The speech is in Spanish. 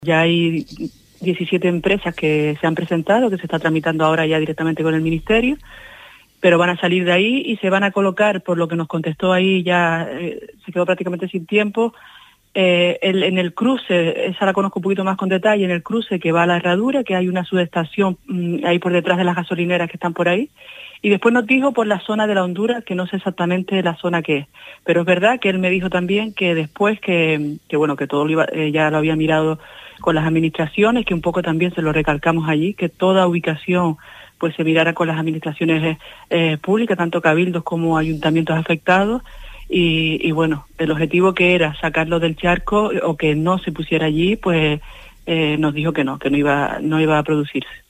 Ya hay 17 empresas que se han presentado, que se está tramitando ahora ya directamente con el Ministerio, pero van a salir de ahí y se van a colocar, por lo que nos contestó ahí, ya se quedó prácticamente sin tiempo, en el cruce, esa la conozco un poquito más con detalle, en el cruce que va a la Herradura, que hay una subestación ahí por detrás de las gasolineras que están por ahí, y después nos dijo por la zona de la Honduras, que no sé exactamente la zona que es, pero es verdad que él me dijo también que después que todo ya lo había mirado con las administraciones, que un poco también se lo recalcamos allí, que toda ubicación pues se mirara con las administraciones públicas, tanto cabildos como ayuntamientos afectados, y bueno, el objetivo que era sacarlo del charco o que no se pusiera allí, pues nos dijo que no iba a producirse.